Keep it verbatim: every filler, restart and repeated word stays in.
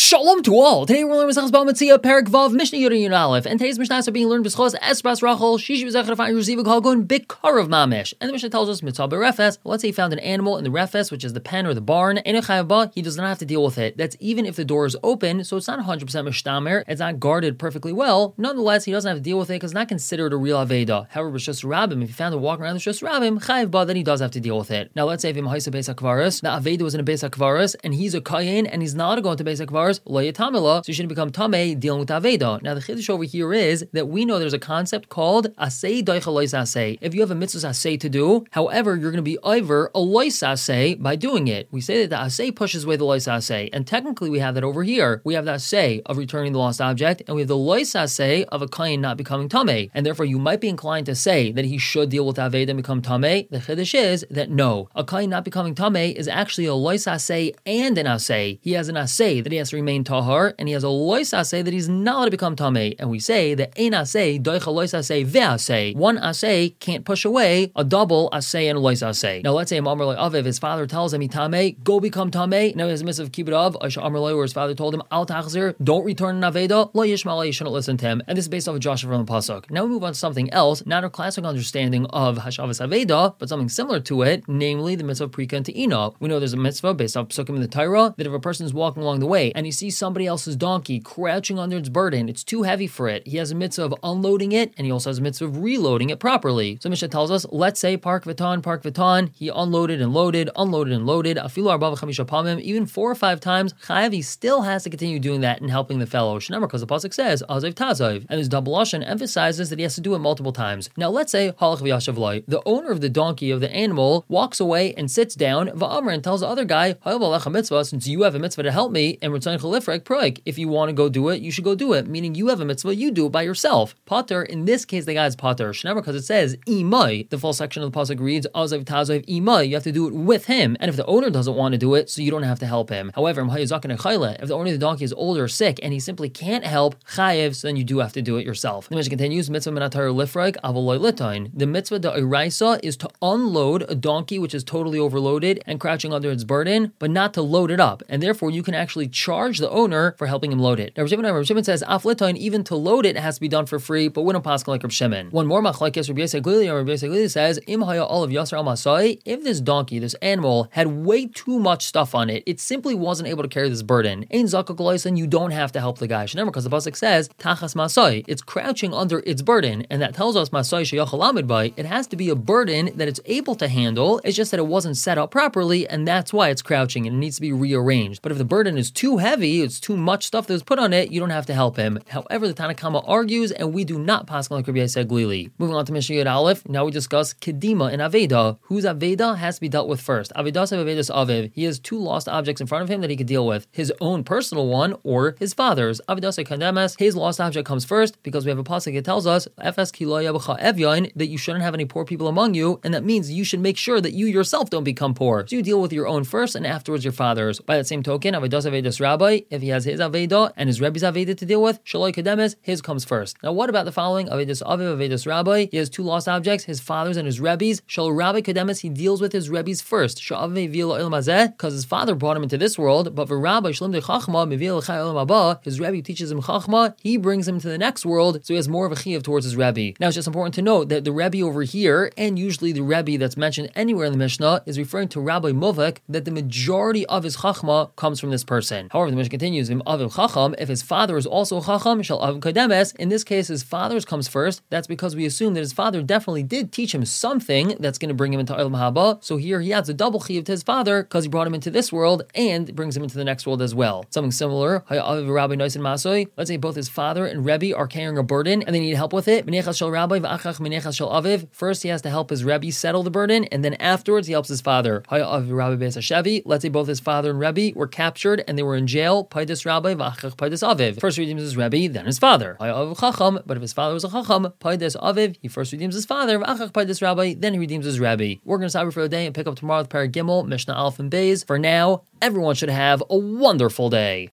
Shalom to all! Today we're learning Masechus Bava Metzia, Perek Vav, Mishnah Yud Yud Aleph, and today's Mishnahs are being learned b'schos Esbras Rachel, Shishi B'zechar Fa'in Ruziva Kalgun, Bikarav Mamish. And the Mishnah tells us, Mitzvah Berefes, let's say he found an animal in the refes, which is the pen or the barn, Ein Chayav Ba, he does not have to deal with it. That's even if the door is open, so it's not one hundred percent Mishtamer, it's not guarded perfectly well. Nonetheless, he doesn't have to deal with it because it's not considered a real Aveda. However, B'shus Rabim, if he found it walking around the B'shus Rabim, Chayav Ba, then he does have to deal with it. Now let's say if him Haisa Beis HaKvaris, the Aveda was in a Beis HaKvaris, and he's a Kayin, and he's not to go into Beis HaKvaris, Lo Yatamila, so you shouldn't become Tameh dealing with Aveda. Now the Chiddush over here is that we know there's a concept called Asei Daicha Lois Asei. If you have a mitzvah Asei to do, however, you're going to be over a Lois Asei by doing it. We say that the Asei pushes away the Lois Asei, and technically we have that over here. We have the Asei of returning the lost object, and we have the Lois Asei of a Kain not becoming Tameh, and therefore you might be inclined to say that he should deal with Aveda and become Tameh. The Chiddush is that no, a Kain not becoming Tameh is actually a Lois Asei and an Asei. He has an Asei that he has to remain Tahar, and he has a lois asay that he's not allowed to become tamei. And we say that ein asay doicha lois asay ve'asay. One asay can't push away a double asay and a lois asay. Now let's say Amar Loi Aviv, his father tells him he tamei, go become tamei. Now he has a mitzvah of kibbut av. Aisha Amar Loi, where his father told him al tachzir, don't return an aveda. Lo yishma, you shouldn't listen to him. And this is based off of Joshua from the pasuk. Now we move on to something else, not our classic understanding of hashavas aveda, but something similar to it, namely the mitzvah of prika and te'ina. We know there's a mitzvah based off psukim in the Torah that if a person is walking along the way and he sees somebody else's donkey crouching under its burden, it's too heavy for it, he has a mitzvah of unloading it, and he also has a mitzvah of reloading it properly. So Mishnah tells us, let's say Park Vitan, Park Vitan, he unloaded and loaded, unloaded and loaded, afilu arba v'chamisha pamim, even four or five times, chayav, he still has to continue doing that and helping the fellow. Shnamar, because the pasuk says, azav tazav, and his double lashon emphasizes that he has to do it multiple times. Now let's say, halach v'yashav lai, the owner of the donkey, of the animal, walks away and sits down, v'amr, and tells the other guy, hayav alecha mitzvah, since you have a mitzvah to help me, and return chalifrek proik, if you want to go do it, you should go do it, meaning you have a mitzvah, you do it by yourself. Pater, in this case, the guy is pater. Shnever, because it says imai. The full section of the pasuk reads azav tazav imai. You have to do it with him, and if the owner doesn't want to do it, so you don't have to help him. However, if the owner of the donkey is older or sick and he simply can't help, chayev, so then you do have to do it yourself. The Mishnah continues, mitzvah minatar lifrag avoloy litain. The mitzvah da iraisa is to unload a donkey which is totally overloaded and crouching under its burden, but not to load it up, and therefore you can actually charge the owner for helping him load it. Now, Rav Shimon says, af litain, even to load it, it has to be done for free, but we don't pass like Rav Shimon. One more machlekes, Rabbi Yosef Glili, or Rabbi Yosef Glili says, im haya olav yasser al masai, if this donkey, this animal, had way too much stuff on it, it simply wasn't able to carry this burden. Ein zakak loisen, you don't have to help the guy. Remember, because the pasuk says, tachas masai, it's crouching under its burden, and that tells us masai sheyachal amid by, it has to be a burden that it's able to handle, it's just that it wasn't set up properly, and that's why it's crouching, and it needs to be rearranged. But if the burden is too heavy, it's too much stuff that was put on it, you don't have to help him. However, the Tanna Kama argues, and we do not pass like Rabbi Yosef Glili. Moving on to Mishnah Yud Aleph, now we discuss Kedima and Aveda. Whose Aveda has to be dealt with first? Avedas Avedas Aviv. He has two lost objects in front of him that he could deal with. His own personal one, or his father's. Avedas Kademes, his lost object comes first, because we have a pasuk that tells us, Efes Kiloya B'cha Evyain, that you shouldn't have any poor people among you, and that means you should make sure that you yourself don't become poor. So you deal with your own first, and afterwards your father's. By that same token, Avedas Avedas Rabbi, if he has his Aveda and his Rebbe's Aveda to deal with, Shaloi Kademes, his comes first. Now what about the following? Avedis Aviv, Avedis Rabbi. He has two lost objects, his father's and his Rebbe's. Shal Rabbi Kademes, he deals with his Rebbe's first. Sha'aviv Vila Il Mazeh, because his father brought him into this world, but for Rabbi Shalom de Chachma, Mivil Chai Il Maba, his Rebbe teaches him Chachma, he brings him to the next world, so he has more of a chiyuv towards his Rebbe. Now it's just important to note that the Rebbe over here, and usually the Rebbe that's mentioned anywhere in the Mishnah, is referring to Rabbi Movek, that the majority of his Chachma comes from this person. However, the Mishnah continues, Im Aviv Chacham, if his father is also Chacham, Shal Aviv Kademes, in this case his father's comes first. That's because we assume that his father definitely did teach him something that's going to bring him into Olam Haba. So here he adds a double chiyuv to his father because he brought him into this world and brings him into the next world as well. Something similar, Rabbi Noisin Masoi. Let's say both his father and Rebbe are carrying a burden and they need help with it. First he has to help his Rebbe settle the burden, and then afterwards he helps his father. Let's say both his father and Rebbe were captured and they were in jail. Paidus Rabbi v'achach Paidus Aviv. First he redeems his Rebbe, then his father. But if his father was a Chacham, Paidus Aviv, he first redeems his father, v'achach Paidus Rabbi, then he redeems his Rebbe. We're going to stop for the day and pick up tomorrow with Perek Gimel, Mishnah Aleph and Beis. For now, everyone should have a wonderful day.